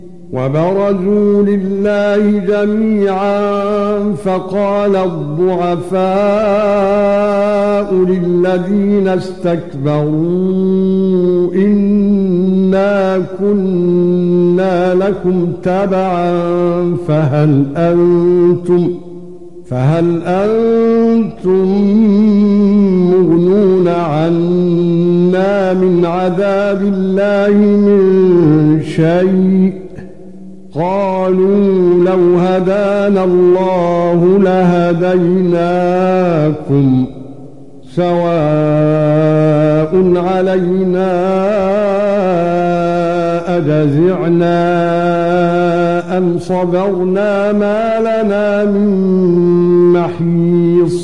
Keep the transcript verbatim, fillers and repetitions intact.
وبرزوا لله جميعا فقال الضعفاء للذين استكبروا إنا كنا لكم تبعا فهل أنتم فهل أنتم مغنون عنا من عذاب الله من شيء قالوا لو هدانا الله لهديناكم سواء علينا أجزعنا أم صبرنا ما لنا من محيص